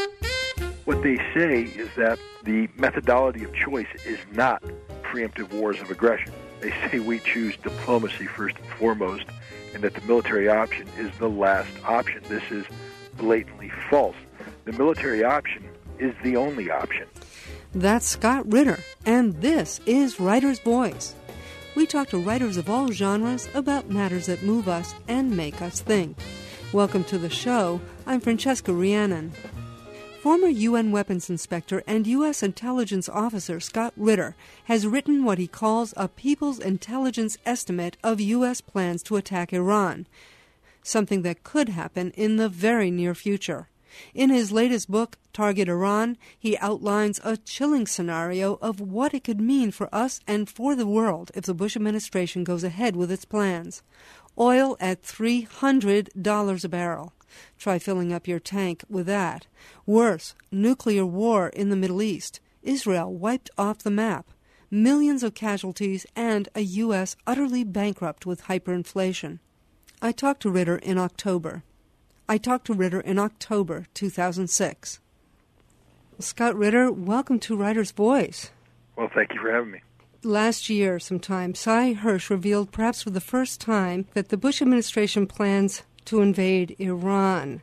What they say is that the methodology of choice is not preemptive wars of aggression. They say we choose diplomacy first and foremost, and that the military option is the last option. This is blatantly false. The military option is the only option. That's Scott Ritter, and this is Writer's Voice. We talk to writers of all genres about matters that move us and make us think. Welcome to the show. I'm Francesca Rhiannon. Former UN weapons inspector and U.S. intelligence officer Scott Ritter has written what he calls a people's intelligence estimate of U.S. plans to attack Iran, something that could happen in the very near future. In his latest book, Target Iran, he outlines a chilling scenario of what it could mean for us and for the world if the Bush administration goes ahead with its plans. Oil at $300 a barrel. Try filling up your tank with that. Worse, nuclear war in the Middle East. Israel wiped off the map. Millions of casualties and a U.S. utterly bankrupt with hyperinflation. I talked to Ritter in October 2006. Scott Ritter, welcome to Writer's Voice. Well, thank you for having me. Last year sometime, Sy Hersh revealed, perhaps for the first time, that the Bush administration plans to invade Iran.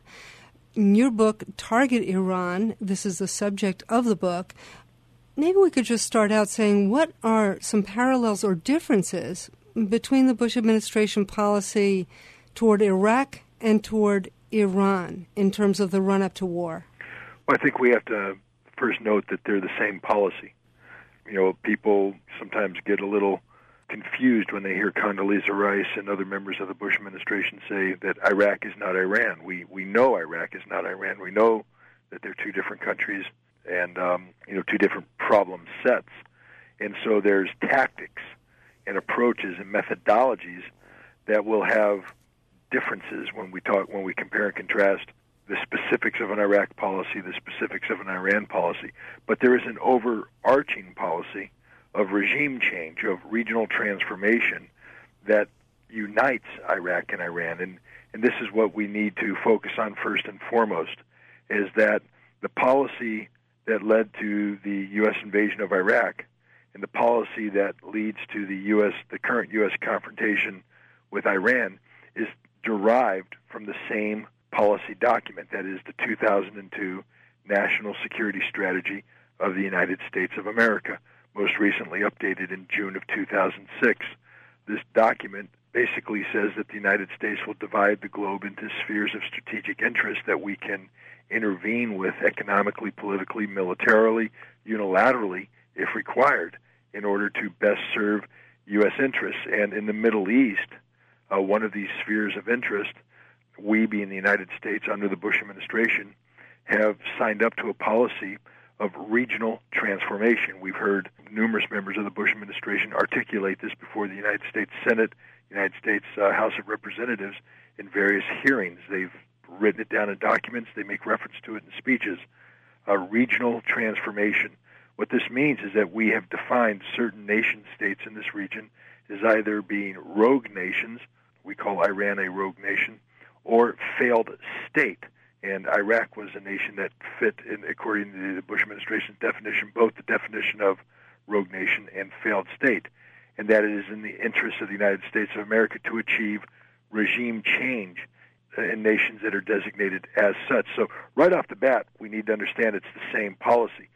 In your book, Target Iran, this is the subject of the book. Maybe we could just start out saying what are some parallels or differences between the Bush administration policy toward Iraq and toward Iran in terms of the run-up to war? Well, I think we have to first note that they're the same policy. You know, people sometimes get a little confused when they hear Condoleezza Rice and other members of the Bush administration say that Iraq is not Iran. We know Iraq is not Iran. We know that they're two different countries and, two different problem sets. And so there's tactics and approaches and methodologies that will have differences when we compare and contrast the specifics of an Iraq policy, the specifics of an Iran policy. But there is an overarching policy of regime change, of regional transformation that unites Iraq and Iran. And this is what we need to focus on first and foremost, is that the policy that led to the U.S. invasion of Iraq and the policy that leads to the current U.S. confrontation with Iran is derived from the same policy document, that is the 2002 National Security Strategy of the United States of America, most recently updated in June of 2006. This document basically says that the United States will divide the globe into spheres of strategic interest that we can intervene with economically, politically, militarily, unilaterally, if required, in order to best serve U.S. interests. And in the Middle East, one of these spheres of interest, we being the United States under the Bush administration, have signed up to a policy of regional transformation. We've heard numerous members of the Bush administration articulate this before the United States Senate, United States House of Representatives in various hearings. They've written it down in documents. They make reference to it in speeches. Regional transformation. What this means is that we have defined certain nation-states in this region as either being rogue nations, we call Iran a rogue nation, or failed state. And Iraq was a nation that fit, according to the Bush administration's definition, both the definition of rogue nation and failed state, and that it is in the interest of the United States of America to achieve regime change in nations that are designated as such. So right off the bat, we need to understand it's the same policy.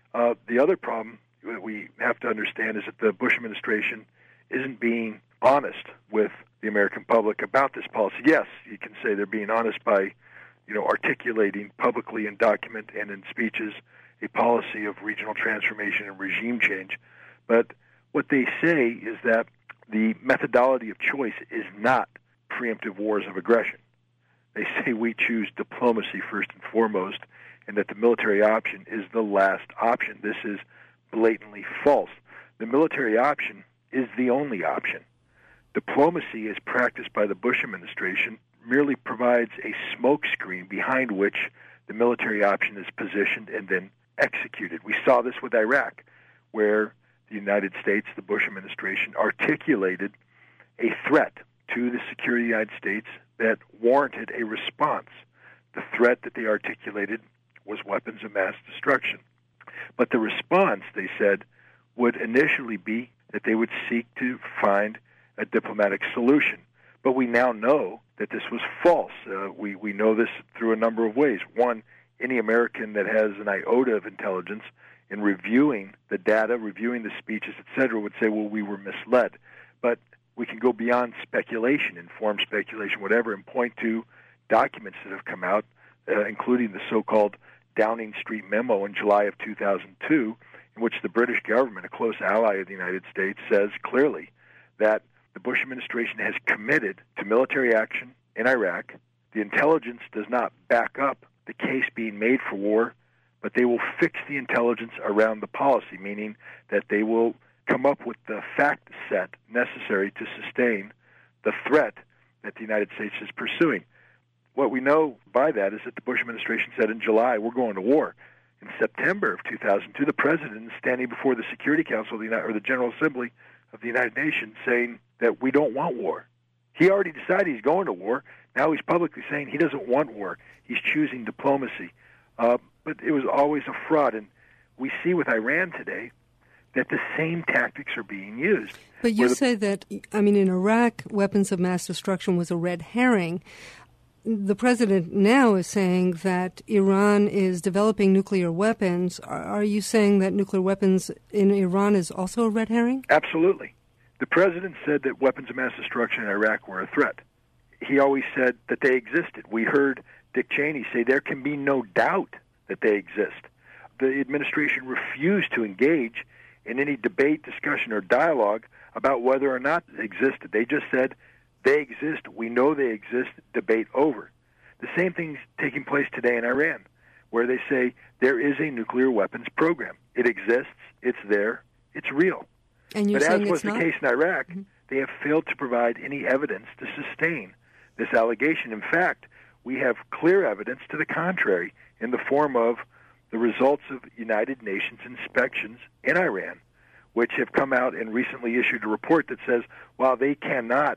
The other problem that we have to understand is that the Bush administration isn't being honest with the American public about this policy. Yes, you can say they're being honest by articulating publicly in document and in speeches a policy of regional transformation and regime change. But what they say is that the methodology of choice is not preemptive wars of aggression. They say we choose diplomacy first and foremost, and that the military option is the last option. This is blatantly false. The military option is the only option. Diplomacy, as practiced by the Bush administration, merely provides a smokescreen behind which the military option is positioned and then executed. We saw this with Iraq, where the United States, the Bush administration, articulated a threat to the security of the United States that warranted a response. The threat that they articulated was weapons of mass destruction. But the response, they said, would initially be that they would seek to find a diplomatic solution. But we now know that this was false. We know this through a number of ways. One, any American that has an iota of intelligence in reviewing the data, reviewing the speeches, etc., would say, well, we were misled. But we can go beyond speculation, informed speculation, whatever, and point to documents that have come out, including the so-called Downing Street memo in July of 2002, in which the British government, a close ally of the United States, says clearly that the Bush administration has committed to military action in Iraq. The intelligence does not back up the case being made for war, but they will fix the intelligence around the policy, meaning that they will come up with the fact set necessary to sustain the threat that the United States is pursuing. What we know by that is that the Bush administration said in July, we're going to war. In September of 2002, the president is standing before the Security Council of the General Assembly of the United Nations saying that we don't want war. He already decided he's going to war. Now he's publicly saying he doesn't want war. He's choosing diplomacy. But it was always a fraud. And we see with Iran today that the same tactics are being used. But you say that, in Iraq, weapons of mass destruction was a red herring. The president now is saying that Iran is developing nuclear weapons. Are you saying that nuclear weapons in Iran is also a red herring? Absolutely. The president said that weapons of mass destruction in Iraq were a threat. He always said that they existed. We heard Dick Cheney say there can be no doubt that they exist. The administration refused to engage in any debate, discussion, or dialogue about whether or not they existed. They just said, they exist, we know they exist, debate over. The same thing's taking place today in Iran, where they say there is a nuclear weapons program. It exists, it's there, it's real. And you're but saying as was it's the not? case in Iraq, they have failed to provide any evidence to sustain this allegation. In fact, we have clear evidence to the contrary in the form of the results of United Nations inspections in Iran, which have come out and recently issued a report that says while they cannot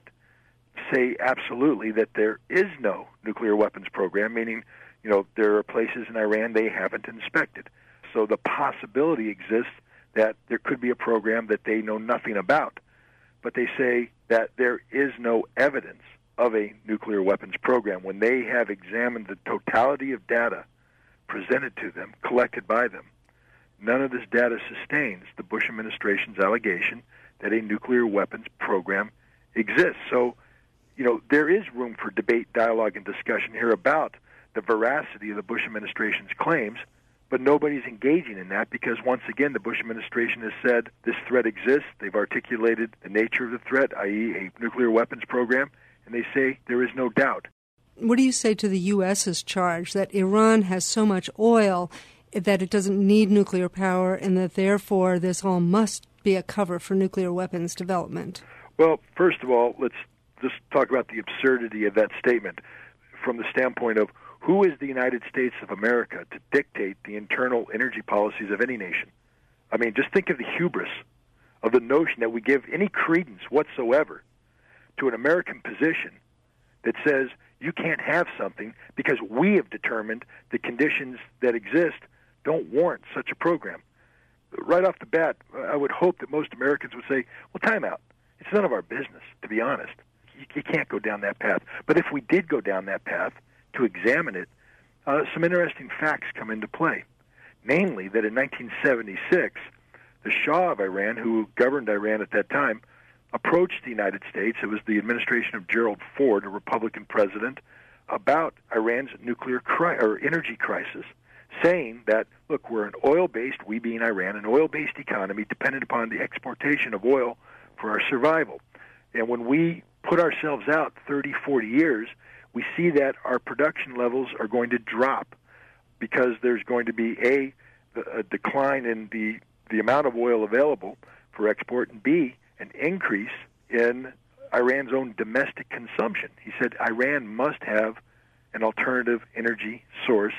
say absolutely that there is no nuclear weapons program, meaning, there are places in Iran they haven't inspected. So the possibility exists that there could be a program that they know nothing about. But they say that there is no evidence of a nuclear weapons program when they have examined the totality of data presented to them, collected by them. None of this data sustains the Bush administration's allegation that a nuclear weapons program exists. So, there is room for debate, dialogue, and discussion here about the veracity of the Bush administration's claims, but nobody's engaging in that because, once again, the Bush administration has said this threat exists. They've articulated the nature of the threat, i.e. a nuclear weapons program, and they say there is no doubt. What do you say to the U.S.'s charge that Iran has so much oil that it doesn't need nuclear power and that, therefore, this all must be a cover for nuclear weapons development? Well, first of all, let's just talk about the absurdity of that statement from the standpoint of who is the United States of America to dictate the internal energy policies of any nation? Just think of the hubris of the notion that we give any credence whatsoever to an American position that says you can't have something because we have determined the conditions that exist don't warrant such a program. Right off the bat, I would hope that most Americans would say, well, time out. It's none of our business, to be honest. You can't go down that path. But if we did go down that path to examine it, some interesting facts come into play. Namely, that in 1976, the Shah of Iran, who governed Iran at that time, approached the United States. It was the administration of Gerald Ford, a Republican president, about Iran's nuclear energy crisis, saying that, look, we're an oil-based, we being Iran, an oil-based economy dependent upon the exportation of oil for our survival. And when we put ourselves out 30, 40 years, we see that our production levels are going to drop because there's going to be, A, a decline in the amount of oil available for export, and B, an increase in Iran's own domestic consumption. He said Iran must have an alternative energy source.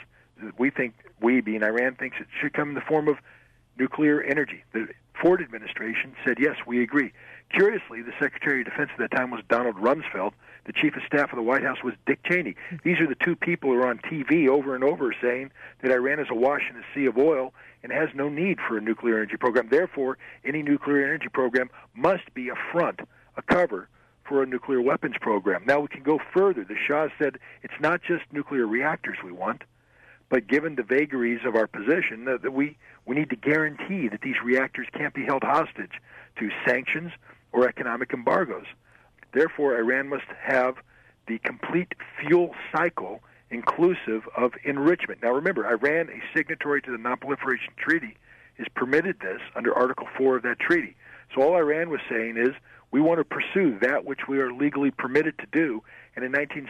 We being Iran, thinks it should come in the form of nuclear energy. The Ford administration said, yes, we agree. Curiously, the Secretary of Defense at that time was Donald Rumsfeld, The chief of staff of the White House was Dick Cheney. These are the two people who are on TV over and over saying that Iran is awash in a sea of oil and has no need for a nuclear energy program. Therefore, any nuclear energy program must be a front, a cover for a nuclear weapons program. Now we can go further. The Shah said it's not just nuclear reactors we want, but given the vagaries of our position, that we need to guarantee that these reactors can't be held hostage to sanctions or economic embargoes. Therefore, Iran must have the complete fuel cycle inclusive of enrichment. Now remember, Iran, a signatory to the Non-Proliferation Treaty, is permitted this under Article 4 of that treaty. So all Iran was saying is, we want to pursue that which we are legally permitted to do. And in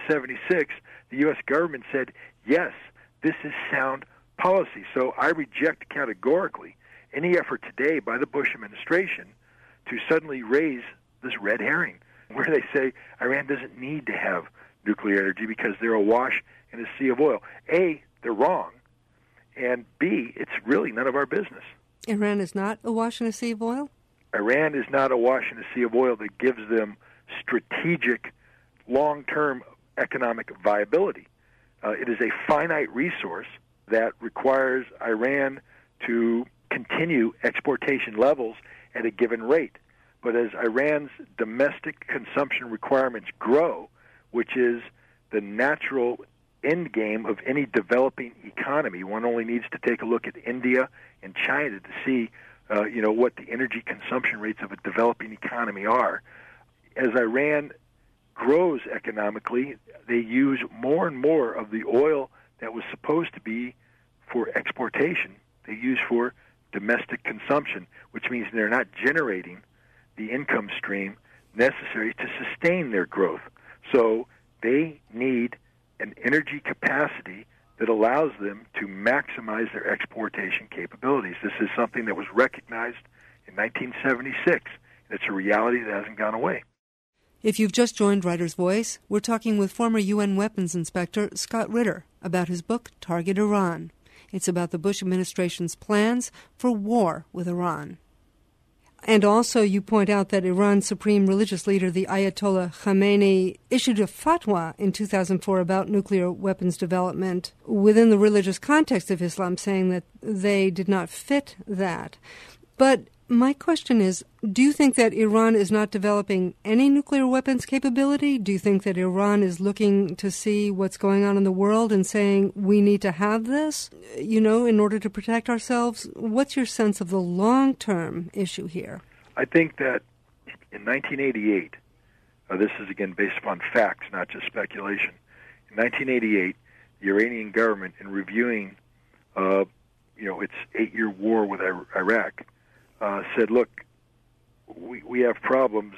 1976, the U.S. government said, yes, this is sound policy. So I reject categorically any effort today by the Bush administration to suddenly raise this red herring, where they say Iran doesn't need to have nuclear energy because they're awash in a sea of oil. A, they're wrong, and B, it's really none of our business. Iran is not awash in a sea of oil? Iran is not awash in a sea of oil that gives them strategic, long-term economic viability. It is a finite resource that requires Iran to continue exportation levels at a given rate. But as Iran's domestic consumption requirements grow, which is the natural end game of any developing economy, one only needs to take a look at India and China to see what the energy consumption rates of a developing economy are. As Iran grows economically, they use more and more of the oil that was supposed to be for exportation. They use for domestic consumption, which means they're not generating the income stream necessary to sustain their growth. So they need an energy capacity that allows them to maximize their exportation capabilities. This is something that was recognized in 1976, and it's a reality that hasn't gone away. If you've just joined Writer's Voice, we're talking with former UN weapons inspector Scott Ritter about his book, Target Iran. It's about the Bush administration's plans for war with Iran. And also you point out that Iran's supreme religious leader, the Ayatollah Khamenei, issued a fatwa in 2004 about nuclear weapons development within the religious context of Islam, saying that they did not fit that. But my question is, do you think that Iran is not developing any nuclear weapons capability? Do you think that Iran is looking to see what's going on in the world and saying, we need to have this, in order to protect ourselves? What's your sense of the long-term issue here? I think that in 1988, this is again based upon facts, not just speculation. In 1988, the Iranian government, in reviewing, its 8-year war with Iraq, said, look, we have problems,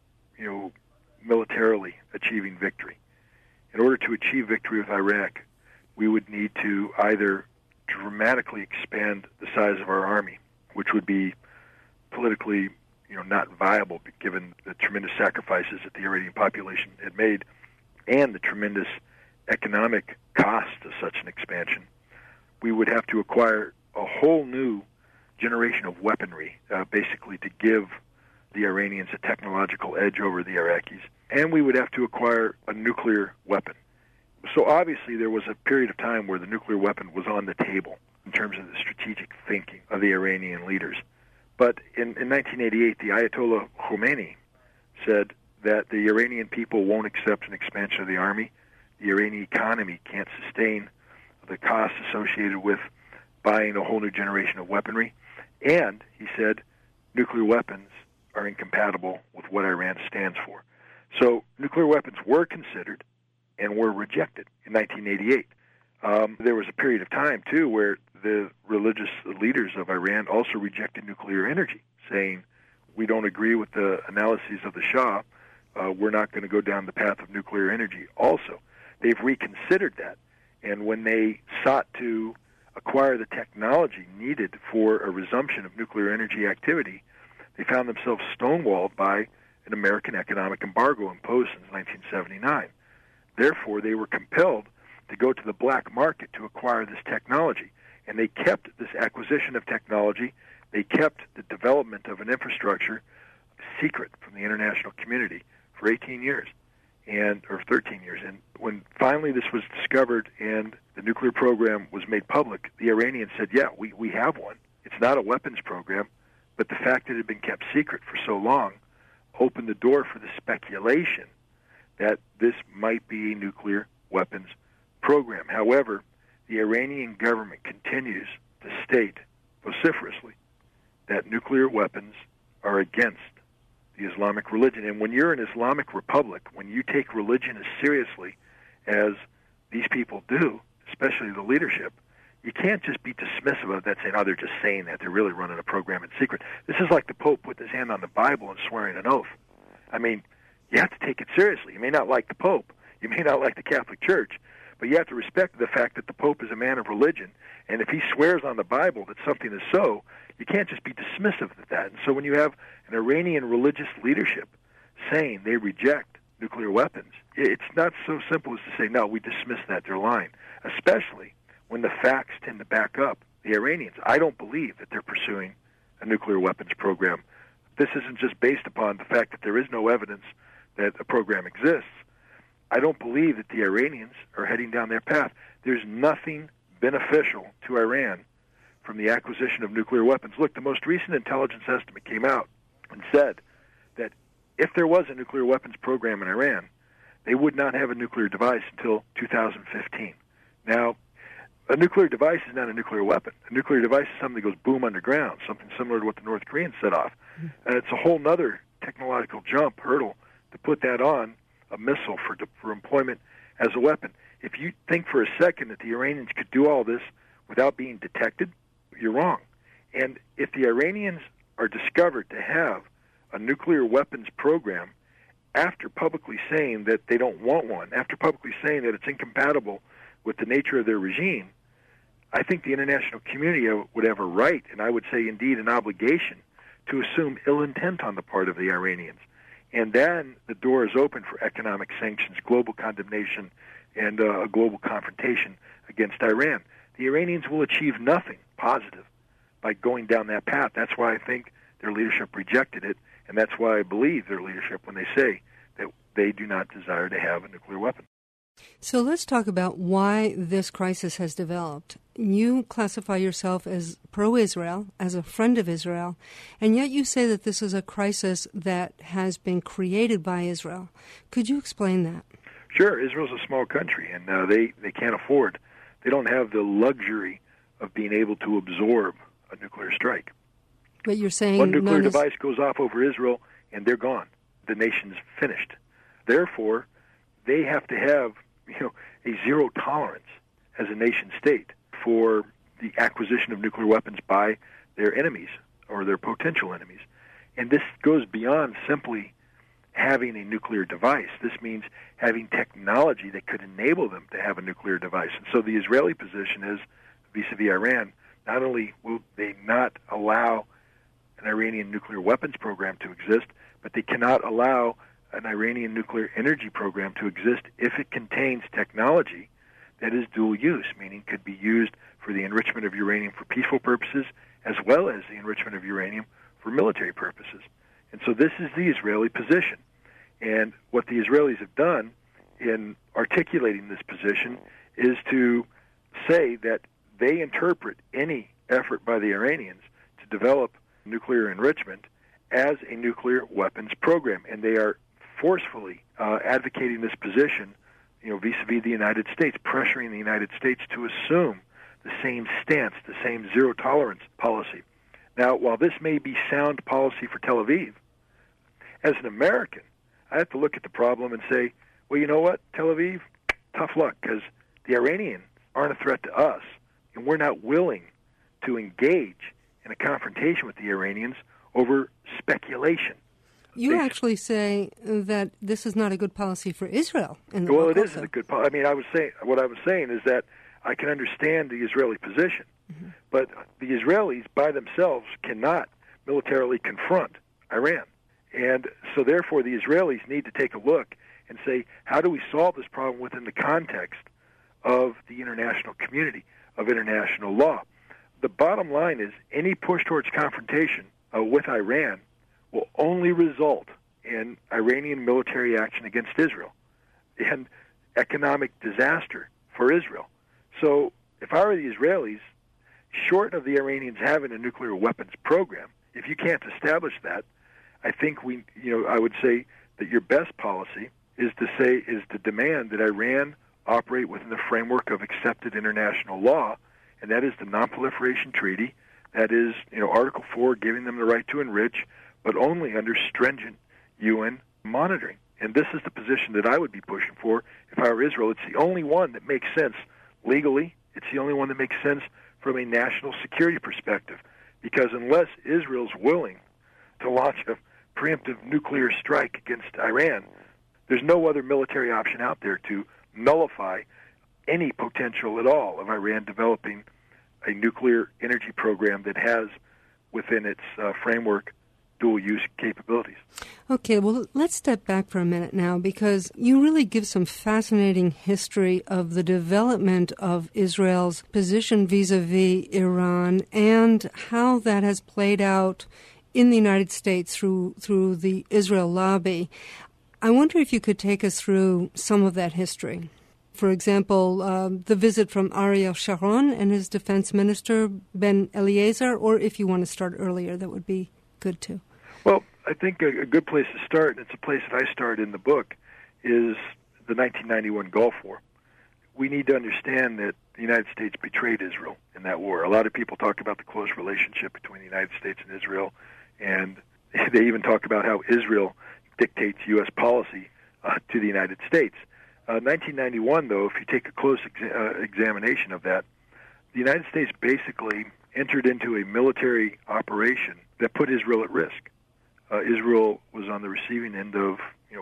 militarily achieving victory. In order to achieve victory with Iraq, we would need to either dramatically expand the size of our army, which would be politically, not viable given the tremendous sacrifices that the Iranian population had made and the tremendous economic cost of such an expansion. We would have to acquire a whole new generation of weaponry, basically to give the Iranians a technological edge over the Iraqis, and we would have to acquire a nuclear weapon. So obviously there was a period of time where the nuclear weapon was on the table in terms of the strategic thinking of the Iranian leaders. But in 1988, the Ayatollah Khomeini said that the Iranian people won't accept an expansion of the army. The Iranian economy can't sustain the costs associated with buying a whole new generation of weaponry. And, he said, nuclear weapons are incompatible with what Iran stands for. So nuclear weapons were considered and were rejected in 1988. There was a period of time, too, where the religious leaders of Iran also rejected nuclear energy, saying, we don't agree with the analyses of the Shah. We're not going to go down the path of nuclear energy. Also, they've reconsidered that. And when they sought to acquire the technology needed for a resumption of nuclear energy activity, they found themselves stonewalled by an American economic embargo imposed since 1979. Therefore, they were compelled to go to the black market to acquire this technology. And they kept this acquisition of technology, they kept the development of an infrastructure secret from the international community for 18 years. or 13 years. And when finally this was discovered and the nuclear program was made public, the Iranians said, yeah, we have one. It's not a weapons program, but the fact that it had been kept secret for so long opened the door for the speculation that this might be a nuclear weapons program. However, the Iranian government continues to state vociferously that nuclear weapons are against the Islamic religion. And when you're an Islamic republic, when you take religion as seriously as these people do, especially the leadership, you can't just be dismissive of that, saying, oh, they're just saying that. They're really running a program in secret. This is like the Pope put his hand on the Bible and swearing an oath. I mean, you have to take it seriously. You may not like the Pope. You may not like the Catholic Church, but you have to respect the fact that the Pope is a man of religion, and if he swears on the Bible that something is so, you can't just be dismissive of that. And so when you have an Iranian religious leadership saying they reject nuclear weapons, it's not so simple as to say, no, we dismiss that, they're lying, especially when the facts tend to back up the Iranians. I don't believe that they're pursuing a nuclear weapons program. This isn't just based upon the fact that there is no evidence that a program exists. I don't believe that the Iranians are heading down their path. There's nothing beneficial to Iran from the acquisition of nuclear weapons. Look, the most recent intelligence estimate came out and said that if there was a nuclear weapons program in Iran, they would not have a nuclear device until 2015. Now, a nuclear device is not a nuclear weapon. A nuclear device is something that goes boom underground, something similar to what the North Koreans set off. And it's a whole other technological hurdle to put that on a missile for employment as a weapon. If you think for a second that the Iranians could do all this without being detected, you're wrong. And if the Iranians are discovered to have a nuclear weapons program after publicly saying that they don't want one, after publicly saying that it's incompatible with the nature of their regime, I think the international community would have a right, and I would say indeed an obligation, to assume ill intent on the part of the Iranians. And then the door is open for economic sanctions, global condemnation, and a global confrontation against Iran. The Iranians will achieve nothing positive by going down that path. That's why I think their leadership rejected it, and that's why I believe their leadership when they say that they do not desire to have a nuclear weapon. So let's talk about why this crisis has developed. You classify yourself as pro-Israel, as a friend of Israel, and yet you say that this is a crisis that has been created by Israel. Could you explain that? Sure. Israel's a small country, and they can't afford, they don't have the luxury of being able to absorb a nuclear strike. But you're saying one nuclear device goes off over Israel, and they're gone. The nation's finished. Therefore, they have to have a zero tolerance as a nation state for the acquisition of nuclear weapons by their enemies or their potential enemies. And this goes beyond simply having a nuclear device. This means having technology that could enable them to have a nuclear device. And so the Israeli position is, vis-a-vis Iran, not only will they not allow an Iranian nuclear weapons program to exist, but they cannot allow an Iranian nuclear energy program to exist if it contains technology that is dual use, meaning could be used for the enrichment of uranium for peaceful purposes as well as the enrichment of uranium for military purposes. And so this is the Israeli position. And what the Israelis have done in articulating this position is to say that they interpret any effort by the Iranians to develop nuclear enrichment as a nuclear weapons program. And they are forcefully advocating this position, vis-a-vis the United States, pressuring the United States to assume the same stance, the same zero-tolerance policy. Now, while this may be sound policy for Tel Aviv, as an American, I have to look at the problem and say, well, you know what, Tel Aviv, tough luck, because the Iranians aren't a threat to us, and we're not willing to engage in a confrontation with the Iranians over speculation. You actually say that this is not a good policy for Israel. Well, it isn't a good policy. I mean, what I was saying is that I can understand the Israeli position, but the Israelis by themselves cannot militarily confront Iran. And so therefore the Israelis need to take a look and say, how do we solve this problem within the context of the international community, of international law? The bottom line is any push towards confrontation with Iran will only result in Iranian military action against Israel. and economic disaster for Israel. So if I were the Israelis, short of the Iranians having a nuclear weapons program, if you can't establish that, I think I would say that your best policy is to demand that Iran operate within the framework of accepted international law, and that is the Non-Proliferation Treaty. That is, Article 4 giving them the right to enrich, but only under stringent UN monitoring. And this is the position that I would be pushing for if I were Israel. It's the only one that makes sense legally. It's the only one that makes sense from a national security perspective. Because unless Israel's willing to launch a preemptive nuclear strike against Iran, there's no other military option out there to nullify any potential at all of Iran developing a nuclear energy program that has within its framework dual-use capabilities. Okay, well, let's step back for a minute now, because you really give some fascinating history of the development of Israel's position vis-a-vis Iran and how that has played out in the United States through the Israel lobby. I wonder if you could take us through some of that history. For example, the visit from Ariel Sharon and his defense minister, Ben Eliezer, or if you want to start earlier, that would be good too. Well, I think a good place to start, and it's a place that I start in the book, is the 1991 Gulf War. We need to understand that the United States betrayed Israel in that war. A lot of people talk about the close relationship between the United States and Israel, and they even talk about how Israel dictates U.S. policy to the United States. 1991, though, if you take a close examination of that, the United States basically entered into a military operation that put Israel at risk. Israel was on the receiving end of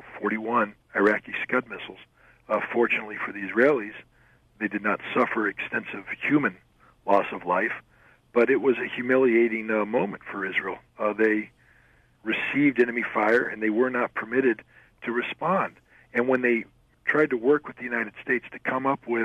41 Iraqi Scud missiles. Fortunately for the Israelis, they did not suffer extensive human loss of life, but it was a humiliating moment for Israel. They received enemy fire, and they were not permitted to respond. And when they tried to work with the United States to come up with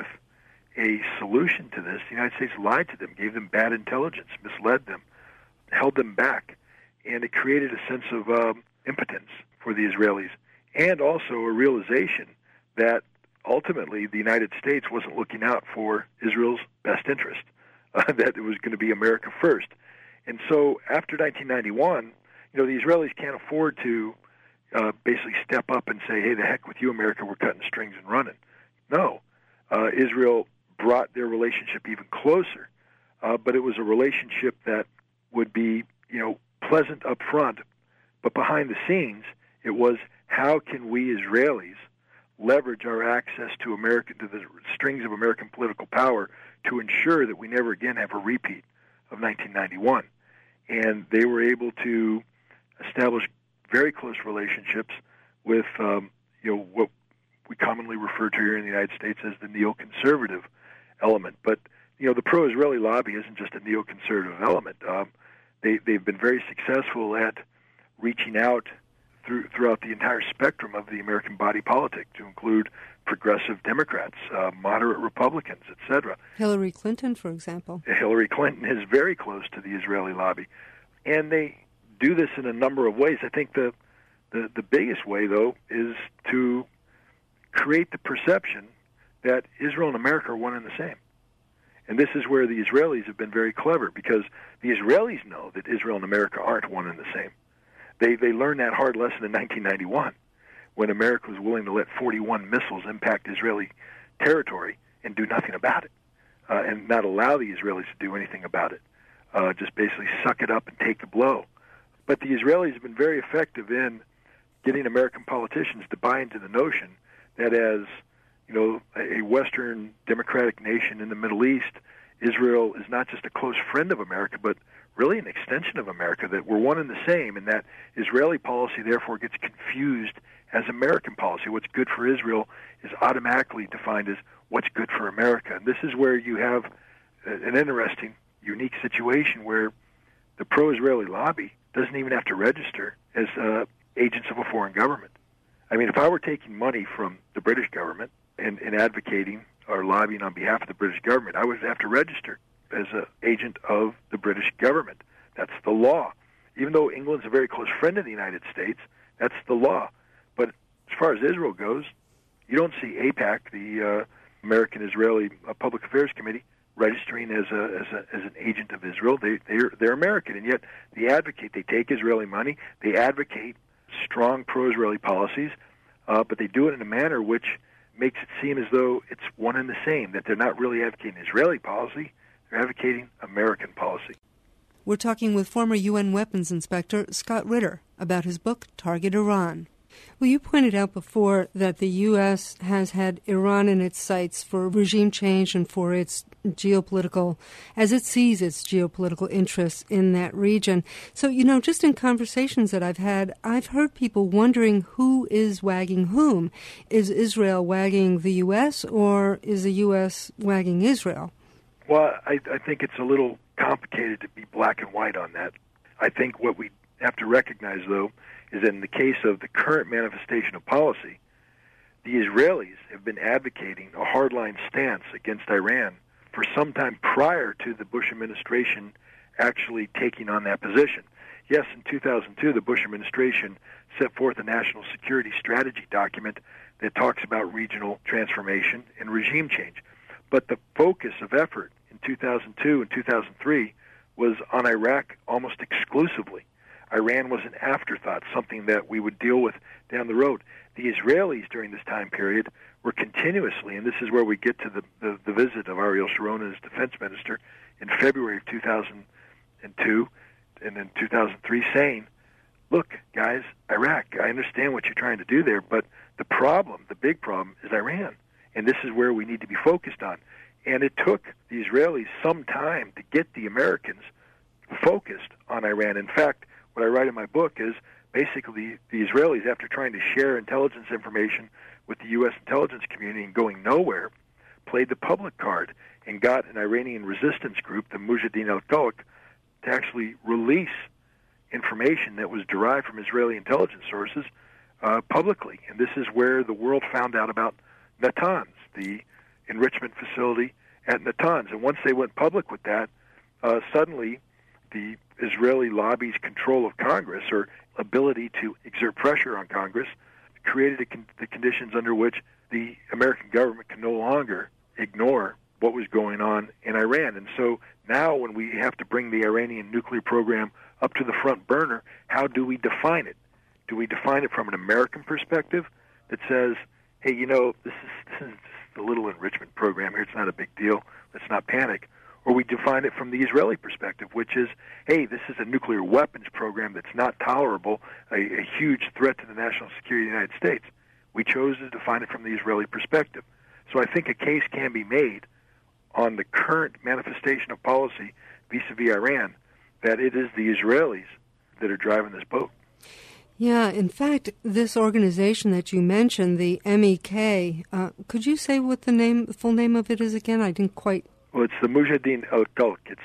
a solution to this, the United States lied to them, gave them bad intelligence, misled them, held them back, and it created a sense of impotence for the Israelis, and also a realization that ultimately the United States wasn't looking out for Israel's best interest, that it was going to be America first. And so after 1991, the Israelis can't afford to basically step up and say, hey, the heck with you, America, we're cutting strings and running. No. Israel brought their relationship even closer, but it was a relationship that would be, pleasant up front, but behind the scenes, it was how can we Israelis leverage our access to the strings of American political power to ensure that we never again have a repeat of 1991. And they were able to establish very close relationships with, what we commonly refer to here in the United States as the neoconservative element. But, the pro-Israeli lobby isn't just a neoconservative element. They've been very successful at reaching out throughout the entire spectrum of the American body politic, to include progressive Democrats, moderate Republicans, etc. Hillary Clinton, for example. Hillary Clinton is very close to the Israeli lobby. And they do this in a number of ways. I think the biggest way, though, is to create the perception that Israel and America are one and the same. And this is where the Israelis have been very clever, because the Israelis know that Israel and America aren't one and the same. They learned that hard lesson in 1991, when America was willing to let 41 missiles impact Israeli territory and do nothing about it, and not allow the Israelis to do anything about it, just basically suck it up and take the blow. But the Israelis have been very effective in getting American politicians to buy into the notion that as a Western democratic nation in the Middle East, Israel is not just a close friend of America, but really an extension of America, that we're one and the same, and that Israeli policy therefore gets confused as American policy. What's good for Israel is automatically defined as what's good for America. And this is where you have an interesting, unique situation where the pro-Israeli lobby doesn't even have to register as agents of a foreign government. I mean, if I were taking money from the British government and advocating or lobbying on behalf of the British government, I would have to register as an agent of the British government. That's the law. Even though England's a very close friend of the United States, that's the law. But as far as Israel goes, You don't see AIPAC, the American-Israeli Public Affairs Committee, registering as an agent of Israel. They're American, and yet they take Israeli money, they advocate strong pro-Israeli policies, but they do it in a manner which makes it seem as though it's one and the same, that they're not really advocating Israeli policy, they're advocating American policy. We're talking with former UN weapons inspector Scott Ritter about his book, Target Iran. Well, you pointed out before that the U.S. has had Iran in its sights for regime change and for its as it sees its geopolitical interests in that region. So, just in conversations that I've had, I've heard people wondering who is wagging whom. Is Israel wagging the U.S. or is the U.S. wagging Israel? Well, I think it's a little complicated to be black and white on that. I think what we have to recognize, though, is that in the case of the current manifestation of policy, the Israelis have been advocating a hardline stance against Iran for some time prior to the Bush administration actually taking on that position. Yes, in 2002, the Bush administration set forth a national security strategy document that talks about regional transformation and regime change. But the focus of effort in 2002 and 2003 was on Iraq almost exclusively. Iran was an afterthought, something that we would deal with down the road. The Israelis during this time period were continuously, and this is where we get to the visit of Ariel Sharon as defense minister in February of 2002 and in 2003, saying, look, guys, Iraq, I understand what you're trying to do there, but the big problem is Iran, and this is where we need to be focused on. And it took the Israelis some time to get the Americans focused on Iran. In fact, what I write in my book is basically the Israelis, after trying to share intelligence information with the U.S. intelligence community and going nowhere, played the public card and got an Iranian resistance group, the Mujahideen al-Khalq, to actually release information that was derived from Israeli intelligence sources publicly. And this is where the world found out about Natanz, the enrichment facility at Natanz. And once they went public with that, suddenly the Israeli lobby's control of Congress, or ability to exert pressure on Congress, created the conditions under which the American government can no longer ignore what was going on in Iran. And so now when we have to bring the Iranian nuclear program up to the front burner, how do we define it? Do we define it from an American perspective that says, hey, this is a little enrichment program here, it's not a big deal, let's not panic? Or we define it from the Israeli perspective, which is, hey, this is a nuclear weapons program that's not tolerable, a huge threat to the national security of the United States. We chose to define it from the Israeli perspective. So I think a case can be made on the current manifestation of policy vis-a-vis Iran that it is the Israelis that are driving this boat. Yeah, in fact, this organization that you mentioned, the MEK, could you say what the full name of it is again? I didn't quite... Well, it's the Mujahideen al-Khalq. It's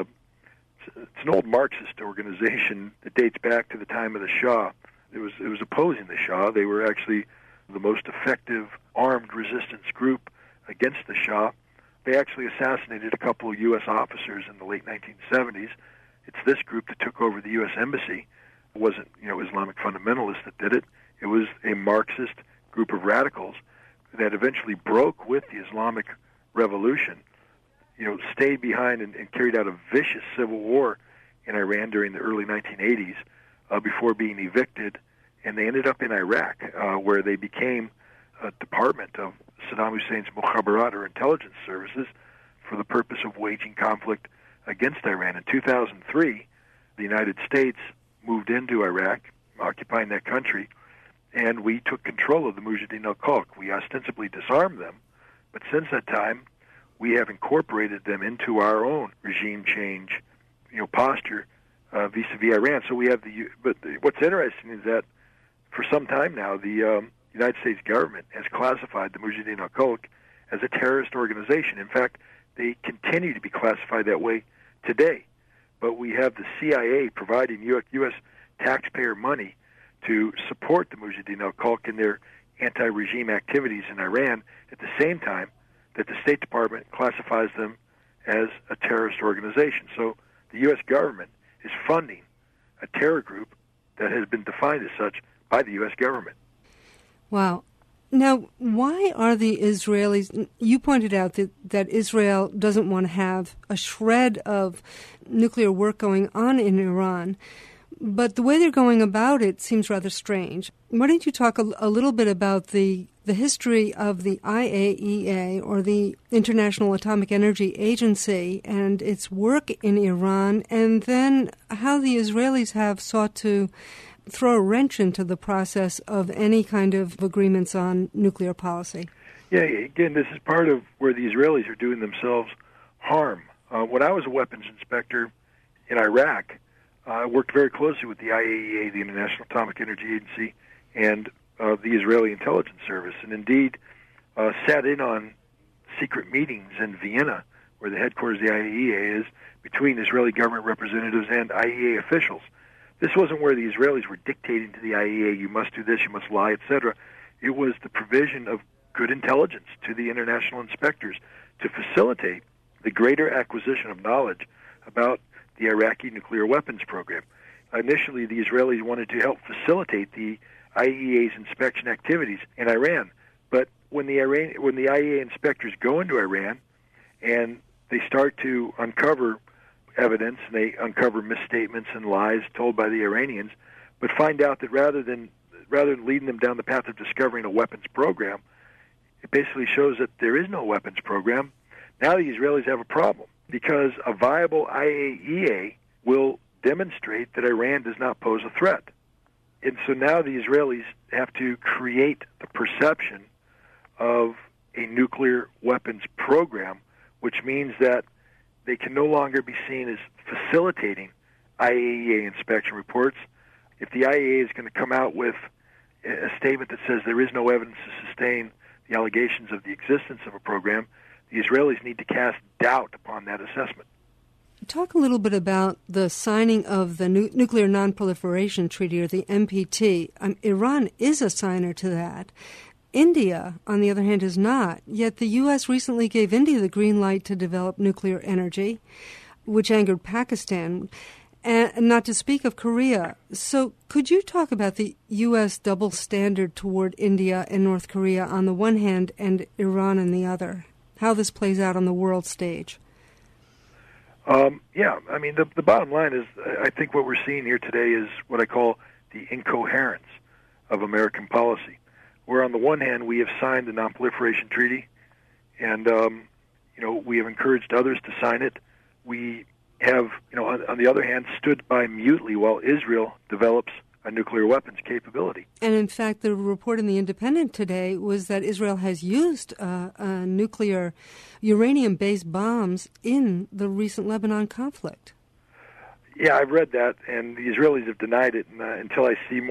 an old Marxist organization that dates back to the time of the Shah. It was opposing the Shah. They were actually the most effective armed resistance group against the Shah. They actually assassinated a couple of U.S. officers in the late 1970s. It's this group that took over the U.S. embassy. It wasn't, Islamic fundamentalists that did it. It was a Marxist group of radicals that eventually broke with the Islamic Revolution, stayed behind and carried out a vicious civil war in Iran during the early 1980s before being evicted. And they ended up in Iraq, where they became a department of Saddam Hussein's Mukhabarat, or intelligence services, for the purpose of waging conflict against Iran. In 2003, the United States moved into Iraq, occupying that country, and we took control of the Mujahideen al-Khalq. We ostensibly disarmed them, but since that time, we have incorporated them into our own regime change, posture vis-a-vis Iran. So we have what's interesting is that for some time now, the United States government has classified the Mujahideen al-Khalq as a terrorist organization. In fact, they continue to be classified that way today. But we have the CIA providing U.S. taxpayer money to support the Mujahideen al-Khalq in their anti-regime activities in Iran, at the same time that the State Department classifies them as a terrorist organization. So the U.S. government is funding a terror group that has been defined as such by the U.S. government. Wow. Now, why are the Israelis, you pointed out that Israel doesn't want to have a shred of nuclear work going on in Iran, but the way they're going about it seems rather strange. Why don't you talk a little bit about the history of the IAEA, or the International Atomic Energy Agency, and its work in Iran, and then how the Israelis have sought to throw a wrench into the process of any kind of agreements on nuclear policy? Yeah, again, this is part of where the Israelis are doing themselves harm. When I was a weapons inspector in Iraq, I worked very closely with the IAEA, the International Atomic Energy Agency, and the Israeli Intelligence Service, and indeed sat in on secret meetings in Vienna, where the headquarters of the IAEA is, between Israeli government representatives and IAEA officials. This wasn't where the Israelis were dictating to the IAEA, you must do this, you must lie, etc. It was the provision of good intelligence to the international inspectors to facilitate the greater acquisition of knowledge about the Iraqi nuclear weapons program. Initially, the Israelis wanted to help facilitate the IAEA's inspection activities in Iran, but when the IAEA inspectors go into Iran and they start to uncover evidence, and they uncover misstatements and lies told by the Iranians, but find out that rather than leading them down the path of discovering a weapons program, it basically shows that there is no weapons program. Now the Israelis have a problem, because a viable IAEA will demonstrate that Iran does not pose a threat. And so now the Israelis have to create the perception of a nuclear weapons program, which means that they can no longer be seen as facilitating IAEA inspection reports. If the IAEA is going to come out with a statement that says there is no evidence to sustain the allegations of the existence of a program, the Israelis need to cast doubt upon that assessment. Talk a little bit about the signing of the Nuclear Non-Proliferation Treaty, or the NPT. Iran is a signer to that. India, on the other hand, is not. Yet the U.S. recently gave India the green light to develop nuclear energy, which angered Pakistan, and not to speak of Korea. So could you talk about the U.S. double standard toward India and North Korea on the one hand and Iran on the other? How this plays out on the world stage? Yeah, I mean, the bottom line is, I think what we're seeing here today is what I call the incoherence of American policy, where on the one hand we have signed the Non-Proliferation Treaty, and we have encouraged others to sign it. We have, on the other hand, stood by mutely while Israel develops a nuclear weapons capability. And in fact, the report in The Independent today was that Israel has used nuclear uranium-based bombs in the recent Lebanon conflict. Yeah, I've read that, and the Israelis have denied it. And until I see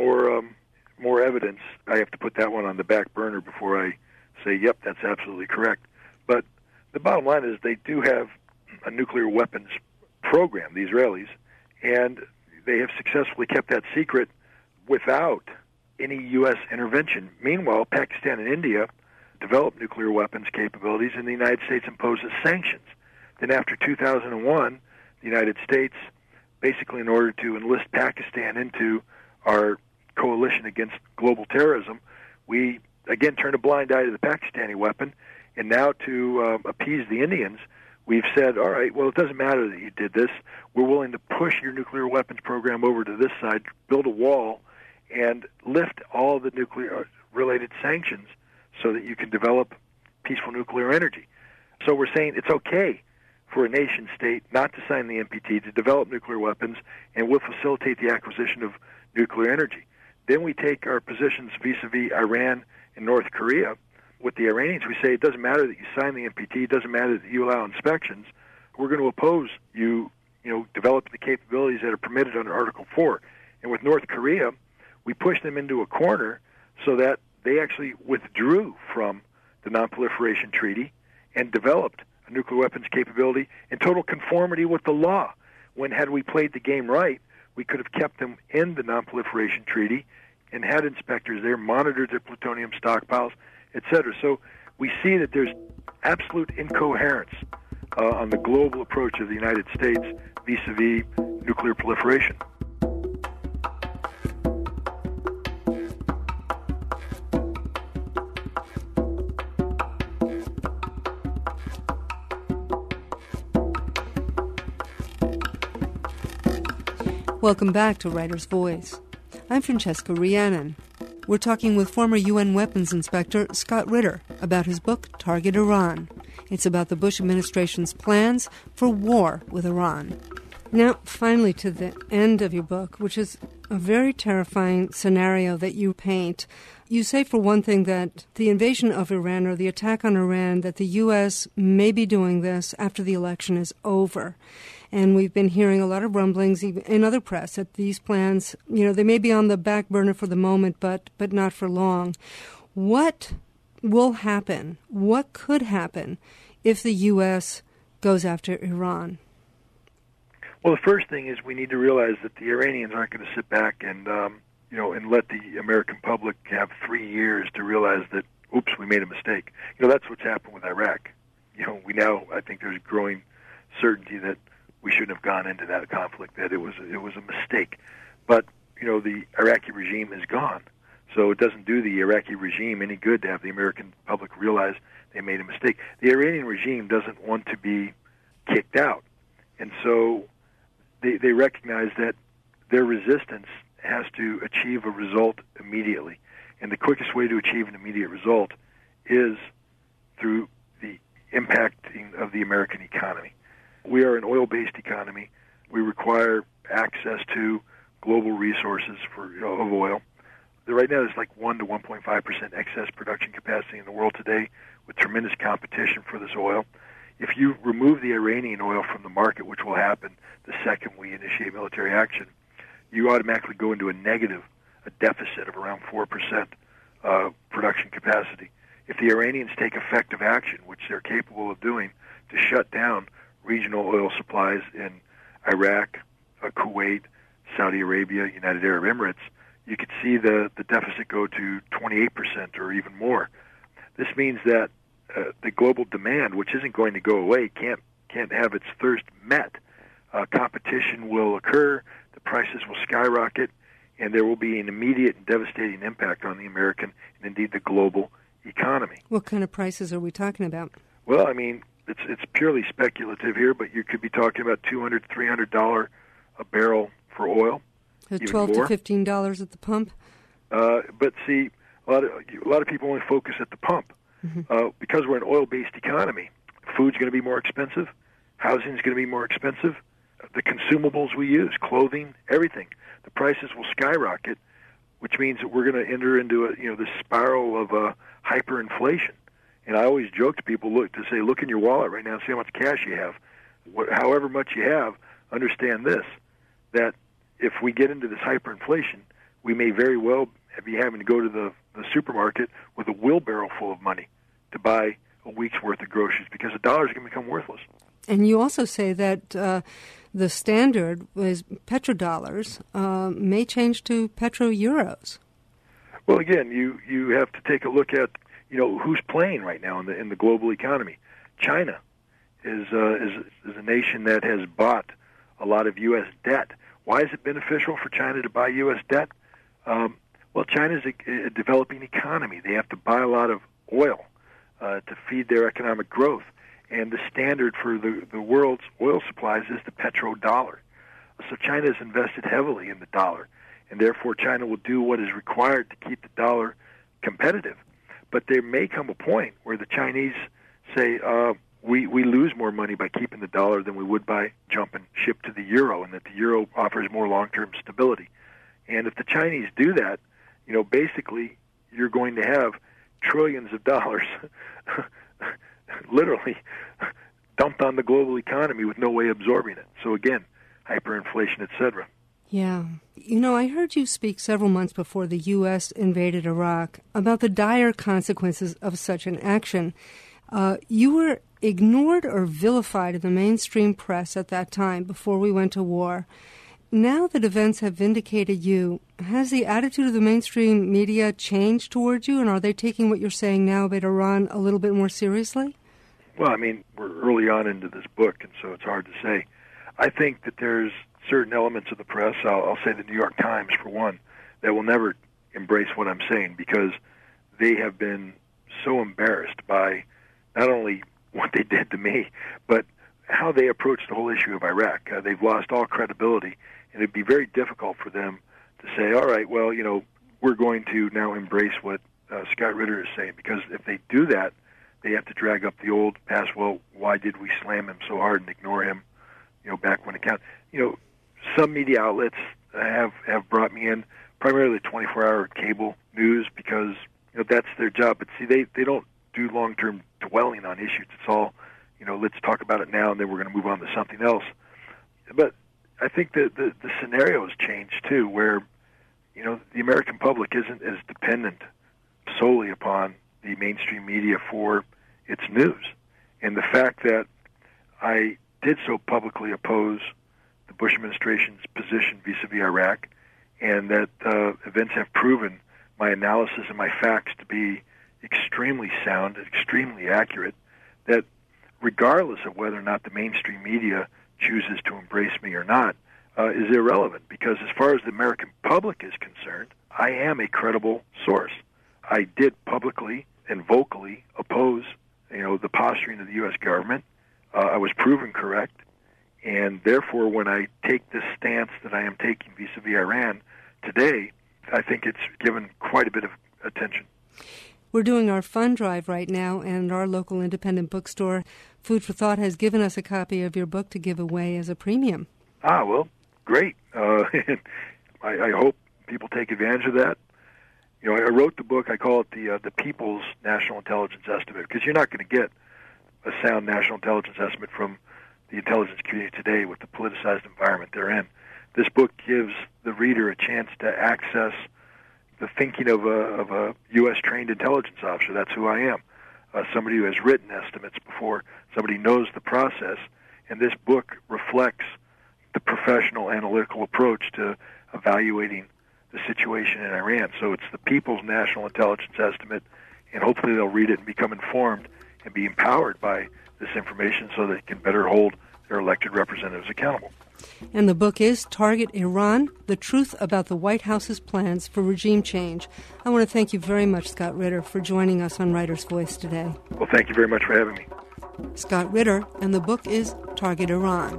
more evidence, I have to put that one on the back burner before I say, yep, that's absolutely correct. But the bottom line is they do have a nuclear weapons program, the Israelis, and they have successfully kept that secret without any U.S. intervention. Meanwhile, Pakistan and India developed nuclear weapons capabilities, and the United States imposes sanctions. Then after 2001, the United States, basically in order to enlist Pakistan into our coalition against global terrorism, we again turned a blind eye to the Pakistani weapon, and now to appease the Indians, we've said, all right, well, it doesn't matter that you did this. We're willing to push your nuclear weapons program over to this side, build a wall, and lift all the nuclear-related sanctions so that you can develop peaceful nuclear energy. So we're saying it's okay for a nation-state not to sign the NPT, to develop nuclear weapons, and we'll facilitate the acquisition of nuclear energy. Then we take our positions vis-a-vis Iran and North Korea. With the Iranians, we say it doesn't matter that you sign the NPT, it doesn't matter that you allow inspections. We're going to oppose you, developing the capabilities that are permitted under Article 4. And with North Korea, we pushed them into a corner so that they actually withdrew from the Non-Proliferation Treaty and developed a nuclear weapons capability in total conformity with the law. When, had we played the game right, we could have kept them in the Non-Proliferation Treaty and had inspectors there, monitored their plutonium stockpiles, etc. So we see that there's absolute incoherence on the global approach of the United States vis-a-vis nuclear proliferation. Welcome back to Writer's Voice. I'm Francesca Rhiannon. We're talking with former UN Weapons Inspector Scott Ritter about his book, Target Iran. It's about the Bush administration's plans for war with Iran. Now, finally, to the end of your book, which is a very terrifying scenario that you paint. You say, for one thing, that the invasion of Iran or the attack on Iran, that the U.S. may be doing this after the election is over. And we've been hearing a lot of rumblings in other press that these plans, they may be on the back burner for the moment, but not for long. What will happen? What could happen if the U.S. goes after Iran? Well, the first thing is we need to realize that the Iranians aren't going to sit back and let the American public have 3 years to realize that, oops, we made a mistake. That's what's happened with Iraq. I think there's growing certainty that we shouldn't have gone into that conflict, that it was a mistake. But, the Iraqi regime is gone. So it doesn't do the Iraqi regime any good to have the American public realize they made a mistake. The Iranian regime doesn't want to be kicked out. And so they recognize that their resistance has to achieve a result immediately. And the quickest way to achieve an immediate result is through the impacting of the American economy. We are an oil-based economy. We require access to global resources of oil. Right now, there's like 1 to 1.5% excess production capacity in the world today, with tremendous competition for this oil. If you remove the Iranian oil from the market, which will happen the second we initiate military action, you automatically go into a deficit of around 4% production capacity. If the Iranians take effective action, which they're capable of doing, to shut down regional oil supplies in Iraq, Kuwait, Saudi Arabia, United Arab Emirates, you could see the deficit go to 28% or even more. This means that the global demand, which isn't going to go away, can't have its thirst met. Competition will occur, the prices will skyrocket, and there will be an immediate and devastating impact on the American and indeed the global economy. What kind of prices are we talking about? Well, it's purely speculative here, but you could be talking about $200, $300 a barrel for oil. $12 to $15 at the pump? But see, a lot of people only focus at the pump. Mm-hmm. Because we're an oil-based economy, food's going to be more expensive, housing's going to be more expensive, the consumables we use, clothing, everything, the prices will skyrocket, which means that we're going to enter into this spiral of hyperinflation. And I always joke to people, look in your wallet right now and see how much cash you have. However much you have, understand this, that if we get into this hyperinflation, we may very well be having to go to the supermarket with a wheelbarrow full of money to buy a week's worth of groceries because the dollar is going to become worthless. And you also say that the standard is petrodollars may change to petro-euros. Well, again, you have to take a look at who's playing right now in the global economy. China is a nation that has bought a lot of U.S. debt. Why is it beneficial for China to buy U.S. debt? Well, China's a developing economy. They have to buy a lot of oil to feed their economic growth. And the standard for the world's oil supplies is the petrodollar. So China has invested heavily in the dollar, and therefore China will do what is required to keep the dollar competitive. But there may come a point where the Chinese say, we lose more money by keeping the dollar than we would by jumping ship to the euro, and that the euro offers more long-term stability. And if the Chinese do that, basically you're going to have trillions of dollars literally dumped on the global economy with no way absorbing it. So again, hyperinflation, etc. Yeah. I heard you speak several months before the U.S. invaded Iraq about the dire consequences of such an action. You were ignored or vilified in the mainstream press at that time before we went to war. Now that events have vindicated you, has the attitude of the mainstream media changed towards you, and are they taking what you're saying now about Iran a little bit more seriously? Well, we're early on into this book, and so it's hard to say. I think that there's certain elements of the press, I'll say the New York Times for one, that will never embrace what I'm saying because they have been so embarrassed by not only what they did to me, but how they approach the whole issue of Iraq. They've lost all credibility, and it'd be very difficult for them to say, all right, well, we're going to now embrace what Scott Ritter is saying, because if they do that, they have to drag up the old past. Well, why did we slam him so hard and ignore him, back when it counted? Some media outlets have brought me in, primarily 24-hour cable news, because that's their job. But see, they don't do long-term dwelling on issues. It's all, let's talk about it now, and then we're going to move on to something else. But I think that the scenario has changed too, where the American public isn't as dependent solely upon the mainstream media for its news. And the fact that I did so publicly oppose the Bush administration's position vis-a-vis Iraq, and that events have proven my analysis and my facts to be extremely sound and extremely accurate, that regardless of whether or not the mainstream media chooses to embrace me or not, is irrelevant, because as far as the American public is concerned, I am a credible source. I did publicly and vocally oppose, the posturing of the U.S. government. I was proven correct, and therefore, when I take this stance that I am taking vis-a-vis Iran today, I think it's given quite a bit of attention. We're doing our fund drive right now, and our local independent bookstore, Food for Thought, has given us a copy of your book to give away as a premium. Well, great. I hope people take advantage of that. I wrote the book, I call it the People's National Intelligence Estimate, because you're not going to get a sound national intelligence estimate from the intelligence community today with the politicized environment they're in. This book gives the reader a chance to access the thinking of a U.S.-trained intelligence officer. That's who I am, somebody who has written estimates before, somebody who knows the process, and this book reflects the professional analytical approach to evaluating the situation in Iran. So it's the People's National Intelligence Estimate, and hopefully they'll read it and become informed and be empowered by this information so they can better hold their elected representatives accountable. And the book is Target Iran, The Truth About the White House's Plans for Regime Change. I want to thank you very much, Scott Ritter, for joining us on Writer's Voice today. Well, thank you very much for having me. Scott Ritter, and the book is Target Iran.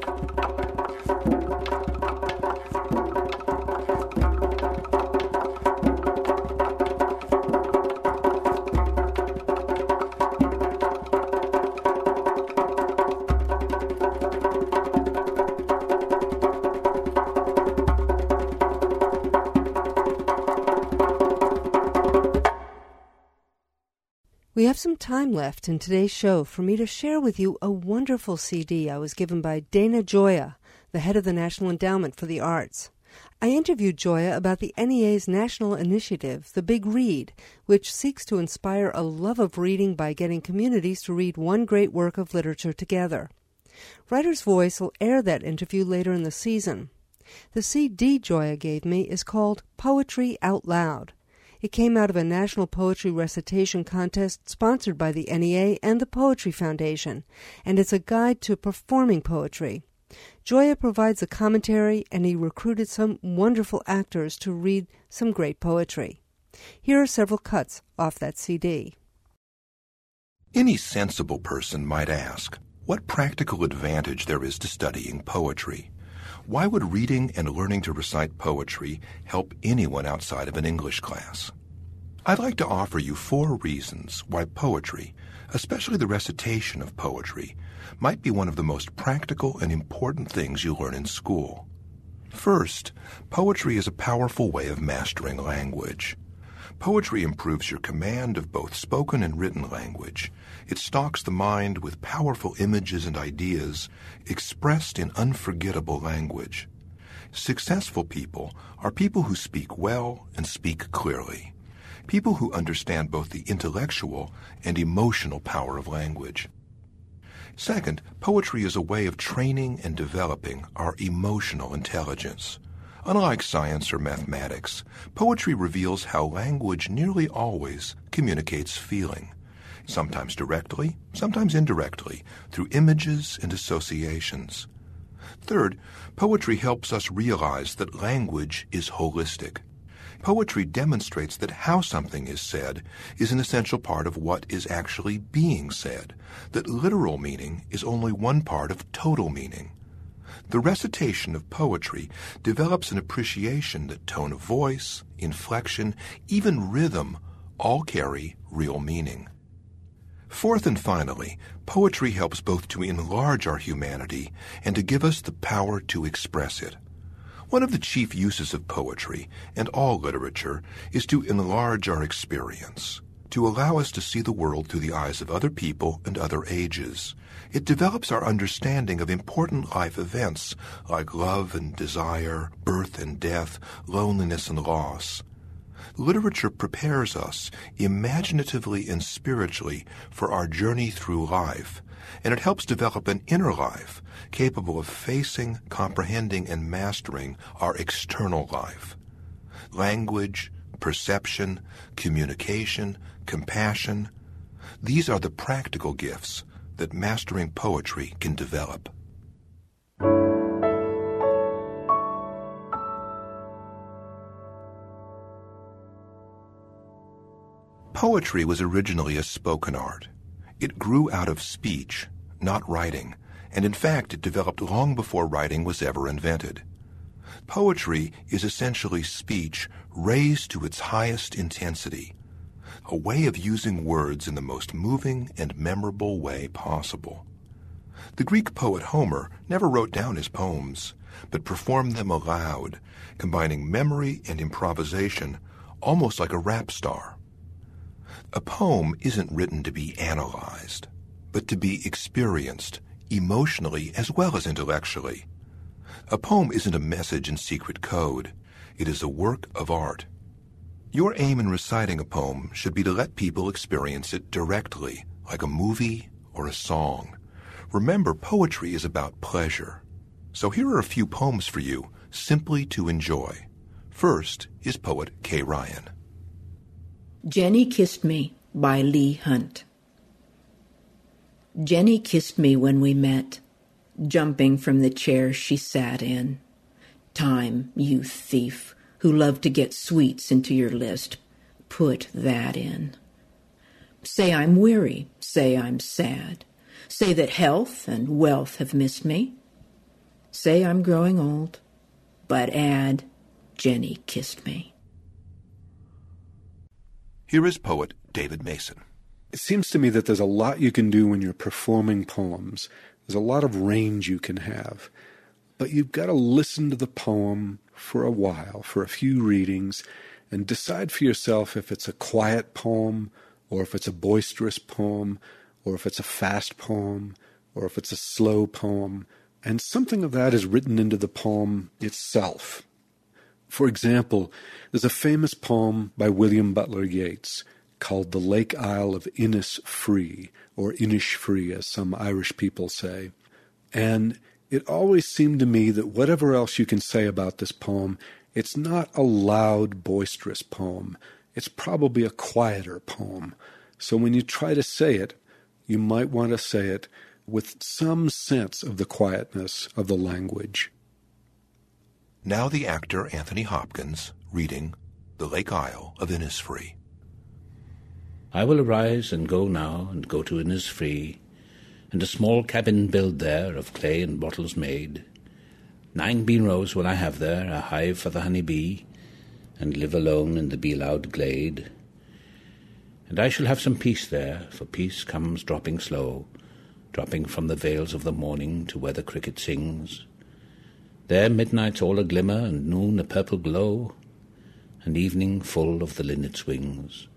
We have some time left in today's show for me to share with you a wonderful CD I was given by Dana Gioia, the head of the National Endowment for the Arts. I interviewed Gioia about the NEA's national initiative, The Big Read, which seeks to inspire a love of reading by getting communities to read one great work of literature together. Writer's Voice will air that interview later in the season. The CD Gioia gave me is called Poetry Out Loud. It came out of a national poetry recitation contest sponsored by the NEA and the Poetry Foundation, and it's a guide to performing poetry. Gioia provides a commentary, and he recruited some wonderful actors to read some great poetry. Here are several cuts off that CD. Any sensible person might ask what practical advantage there is to studying poetry. Why would reading and learning to recite poetry help anyone outside of an English class? I'd like to offer you 4 reasons why poetry, especially the recitation of poetry, might be one of the most practical and important things you learn in school. First, poetry is a powerful way of mastering language. Poetry improves your command of both spoken and written language. It stocks the mind with powerful images and ideas expressed in unforgettable language. Successful people are people who speak well and speak clearly. People who understand both the intellectual and emotional power of language. Second, poetry is a way of training and developing our emotional intelligence. Unlike science or mathematics, poetry reveals how language nearly always communicates feeling, sometimes directly, sometimes indirectly, through images and associations. Third, poetry helps us realize that language is holistic. Poetry demonstrates that how something is said is an essential part of what is actually being said, that literal meaning is only one part of total meaning. The recitation of poetry develops an appreciation that tone of voice, inflection, even rhythm all carry real meaning. Fourth and finally, poetry helps both to enlarge our humanity and to give us the power to express it. One of the chief uses of poetry, and all literature, is to enlarge our experience, to allow us to see the world through the eyes of other people and other ages. It develops our understanding of important life events like love and desire, birth and death, loneliness and loss. Literature prepares us, imaginatively and spiritually, for our journey through life, and it helps develop an inner life capable of facing, comprehending, and mastering our external life. Language, perception, communication, compassion, these are the practical gifts that mastering poetry can develop. Poetry was originally a spoken art. It grew out of speech, not writing, and in fact it developed long before writing was ever invented. Poetry is essentially speech raised to its highest intensity, a way of using words in the most moving and memorable way possible. The Greek poet Homer never wrote down his poems, but performed them aloud, combining memory and improvisation, almost like a rap star. A poem isn't written to be analyzed, but to be experienced, emotionally as well as intellectually. A poem isn't a message in secret code. It is a work of art. Your aim in reciting a poem should be to let people experience it directly, like a movie or a song. Remember, poetry is about pleasure. So here are a few poems for you, simply to enjoy. First is poet Kay Ryan. Jenny Kissed Me by Leigh Hunt. Jenny kissed me when we met, jumping from the chair she sat in. Time, you thief, who love to get sweets into your list, put that in. Say I'm weary, say I'm sad, say that health and wealth have missed me. Say I'm growing old, but add, Jenny kissed me. Here is poet David Mason. It seems to me that there's a lot you can do when you're performing poems. There's a lot of range you can have. But you've got to listen to the poem for a while, for a few readings, and decide for yourself if it's a quiet poem, or if it's a boisterous poem, or if it's a fast poem, or if it's a slow poem. And something of that is written into the poem itself. For example, there's a famous poem by William Butler Yeats called The Lake Isle of Innisfree, or Innisfree, as some Irish people say. And it always seemed to me that whatever else you can say about this poem, it's not a loud, boisterous poem. It's probably a quieter poem. So when you try to say it, you might want to say it with some sense of the quietness of the language. Now the actor Anthony Hopkins reading The Lake Isle of Innisfree. I will arise and go now and go to Innisfree, and a small cabin build there of clay and bottles made. 9 bean rows will I have there, a hive for the honey bee, and live alone in the bee-loud glade. And I shall have some peace there, for peace comes dropping slow, dropping from the vales of the morning to where the cricket sings. There midnight's all a glimmer, and noon a purple glow, and evening full of the linnet's wings.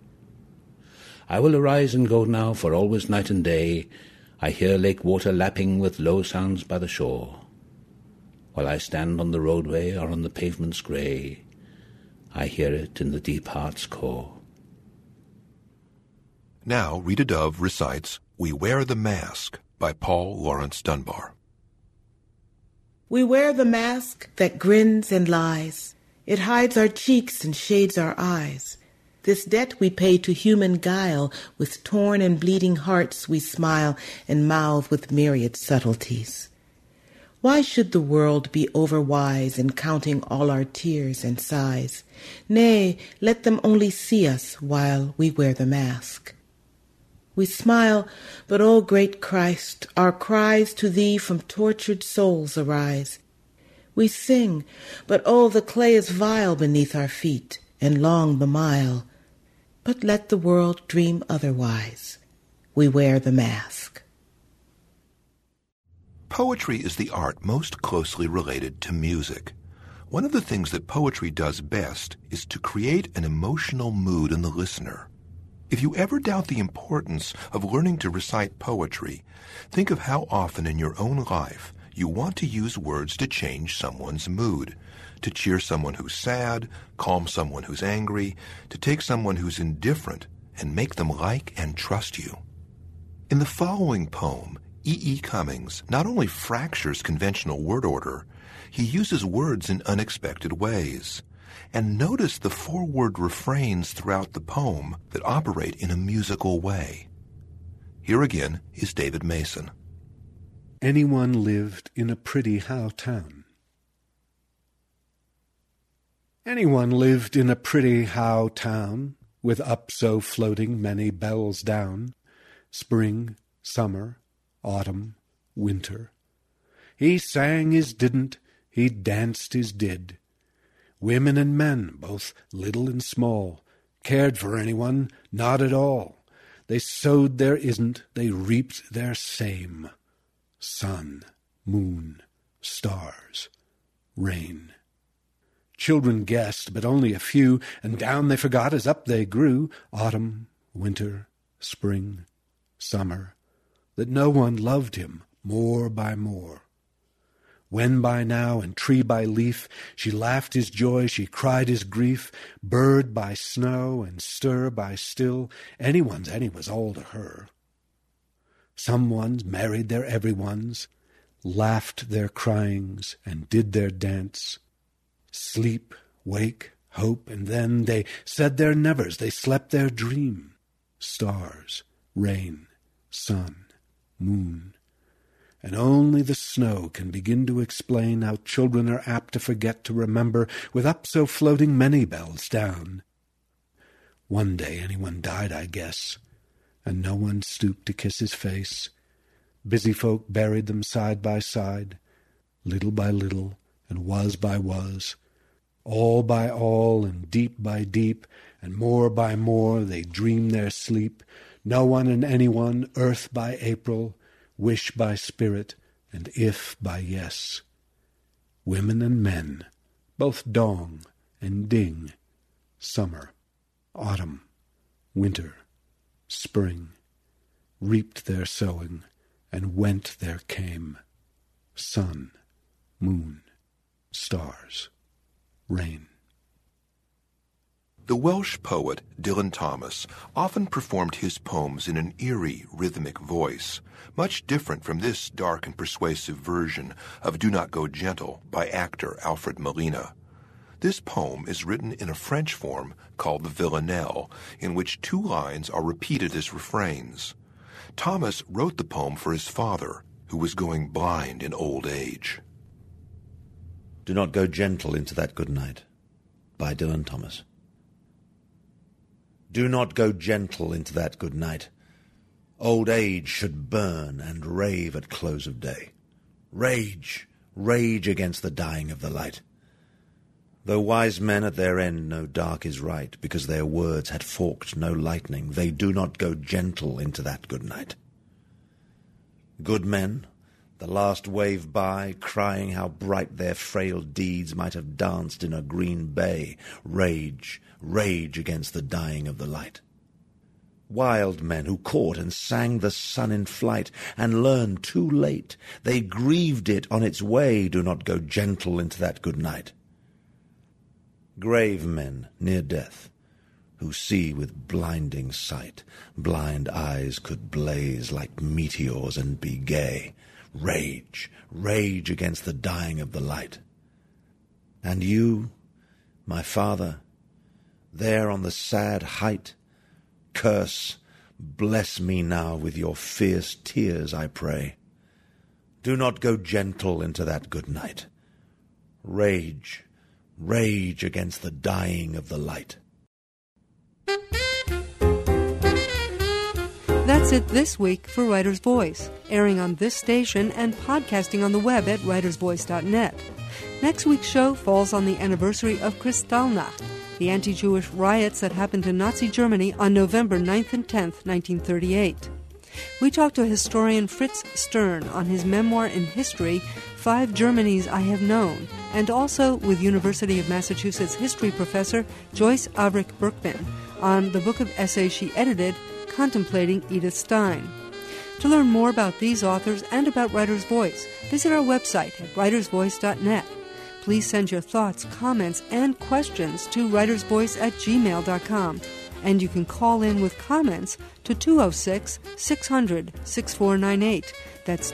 I will arise and go now, for always night and day I hear lake water lapping with low sounds by the shore. While I stand on the roadway or on the pavements grey, I hear it in the deep heart's core. Now Rita Dove recites We Wear the Mask by Paul Laurence Dunbar. We wear the mask that grins and lies. It hides our cheeks and shades our eyes. This debt we pay to human guile. With torn and bleeding hearts we smile and mouth with myriad subtleties. Why should the world be overwise in counting all our tears and sighs? Nay, let them only see us while we wear the mask. We smile, but, O great Christ, our cries to Thee from tortured souls arise. We sing, but, oh, the clay is vile beneath our feet, and long the mile. But let the world dream otherwise. We wear the mask. Poetry is the art most closely related to music. One of the things that poetry does best is to create an emotional mood in the listener. If you ever doubt the importance of learning to recite poetry, think of how often in your own life you want to use words to change someone's mood, to cheer someone who's sad, calm someone who's angry, to take someone who's indifferent and make them like and trust you. In the following poem, E. Cummings not only fractures conventional word order, he uses words in unexpected ways. And notice the four-word refrains throughout the poem that operate in a musical way. Here again is David Mason. Anyone lived in a pretty how town. Anyone lived in a pretty how town, with up so floating many bells down, spring, summer, autumn, winter. He sang his didn't, he danced his did. Women and men, both little and small, cared for anyone, not at all. They sowed their isn't, they reaped their same. Sun, moon, stars, rain. Children guessed, but only a few, and down they forgot as up they grew. Autumn, winter, spring, summer, that no one loved him more by more. When by now and tree by leaf she laughed his joy, she cried his grief, bird by snow and stir by still, anyone's any was all to her. Some ones married their every ones, laughed their cryings and did their dance. Sleep, wake, hope, and then they said their nevers, they slept their dream. Stars, rain, sun, moon. And only the snow can begin to explain how children are apt to forget to remember, with up so floating many bells down. One day anyone died, I guess, and no one stooped to kiss his face. Busy folk buried them side by side, little by little, and was by was. All by all, and deep by deep, and more by more, they dream their sleep. No one and anyone, earth by April, wish by spirit, and if by yes. Women and men, both dong and ding, summer, autumn, winter, spring, reaped their sowing, and went their came. Sun, moon, stars, rain. The Welsh poet Dylan Thomas often performed his poems in an eerie, rhythmic voice, much different from this dark and persuasive version of Do Not Go Gentle by actor Alfred Molina. This poem is written in a French form called the villanelle, in which two lines are repeated as refrains. Thomas wrote the poem for his father, who was going blind in old age. Do Not Go Gentle into That Good Night by Dylan Thomas. Do not go gentle into that good night. Old age should burn and rave at close of day. Rage, rage against the dying of the light. Though wise men at their end know dark is right, because their words had forked no lightning, they do not go gentle into that good night. Good men, the last wave by, crying how bright their frail deeds might have danced in a green bay, rage, rage against the dying of the light. Wild men who caught and sang the sun in flight, and learned too late, they grieved it on its way, do not go gentle into that good night. Grave men near death, who see with blinding sight, blind eyes could blaze like meteors and be gay, rage, rage against the dying of the light. And you, my father, there on the sad height, curse, bless me now with your fierce tears, I pray. Do not go gentle into that good night. Rage, rage against the dying of the light. That's it this week for Writer's Voice, airing on this station and podcasting on the web at writersvoice.net. Next week's show falls on the anniversary of Kristallnacht, the anti-Jewish riots that happened in Nazi Germany on November 9th and 10th, 1938. We talked to historian Fritz Stern on his memoir in history, 5 Germanys I Have Known, and also with University of Massachusetts history professor Joyce Avrick Berkman on the book of essays she edited, Contemplating Edith Stein. To learn more about these authors and about Writer's Voice, visit our website at writersvoice.net. Please send your thoughts, comments, and questions to writersvoice@gmail.com. And you can call in with comments to 206-600-6498. That's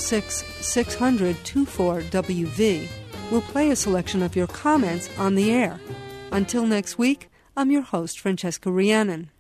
206-600-24WV. We'll play a selection of your comments on the air. Until next week, I'm your host, Francesca Rhiannon.